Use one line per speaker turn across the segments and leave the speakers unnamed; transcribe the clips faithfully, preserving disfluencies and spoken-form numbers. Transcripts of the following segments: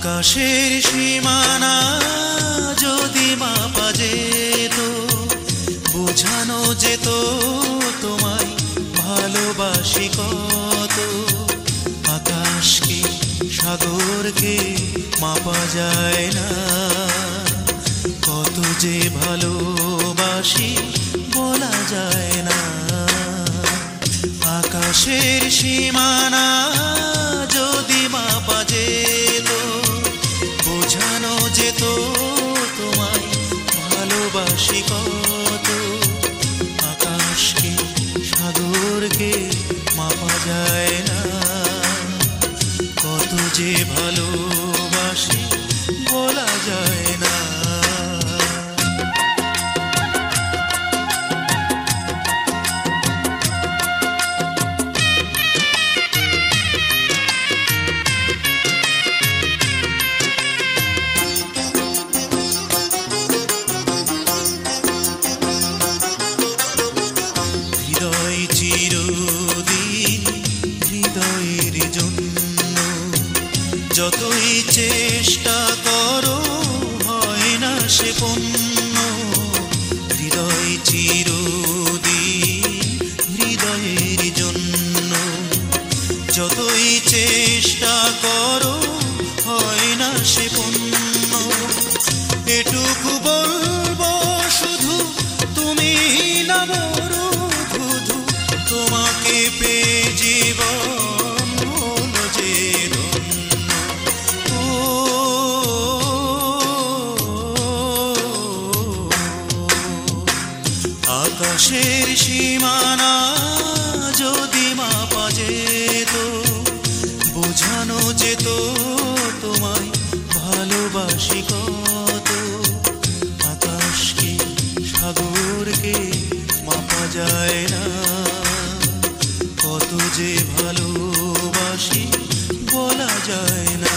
আকাশের সীমানা যদি মাপা যেত, বোঝানো যেত তোমায় ভালোবাসি কত। আকাশকে সাগরকে মাপা যায় না, কত যে ভালোবাসি বলা যায় না। আকাশের সীমানা যদি মাপা যেত, বোঝানো যেত তোমায় ভালোবাসি কত। আকাশকে সাগরকে মাপা যায় না, কত যে ভালোবাসি বলা যায় না। চিরদিন হৃদয়ের জন্য যতই চেষ্টা করো হয় না সে পূর্ণ। হৃদয় চিরদিন হৃদয়ের জন্য যতই চেষ্টা করো হয় না সে পূর্ণ। এটুকু বলবো শুধু তুমি না বড়, তোমাকে পেয়ে জীবন হলো যে ধন্য। ও আকাশের সীমানা যদি মাপা যেত, বোঝানো যেত তোমায় ভালোবাসি কত। আকাশকে সাগরকে মাপা যায় না, কত যে ভালোবাসি বলা যায় না।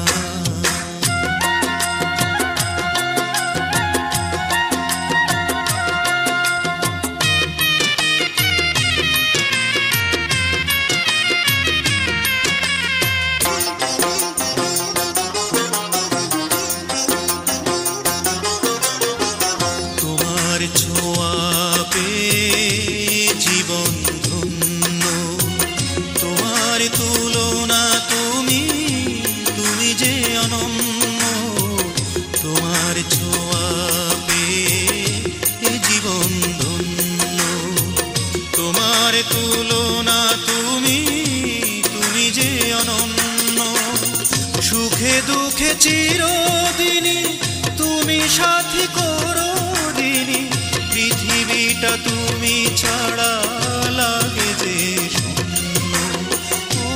তোমার ছোঁয়া পেয়ে জীবন ধন্য, তোমার তুলনা তুমি তুমি যে অনন্য। তোমার ছোঁয়া পেয়ে জীবন ধন্য, তোমার তুলনা তুমি তুমি যে অনন্য। সুখে দুঃখে চিরদিনই তুমি সাথী করো দিনী, পৃথিবীটা তুমি ছাড়া লাগে যে শূন্য। ও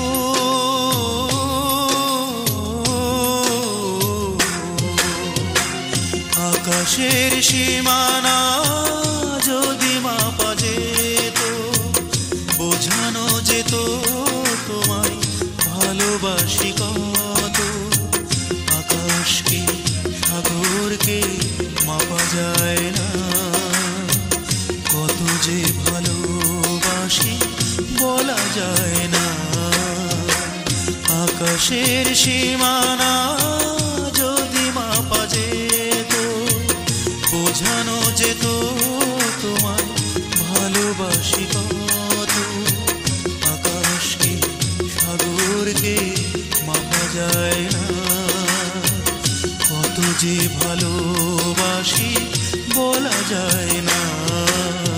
আকাশের সীমানা যদি মাপা যেত, বোঝানো যেত তোমায় ভালোবাসি কত। আকাশকে সাগরকে মাপা যায় না, কত যে ভালোবাসি বলা যায় না। আকাশের সীমানা যদি মাপা যেত, বোঝানো যেত তোমায় ভালোবাসি কত। আকাশকে সাগরকে মাপা যায় না, কত যে ভালোবাসি বলা যায় না।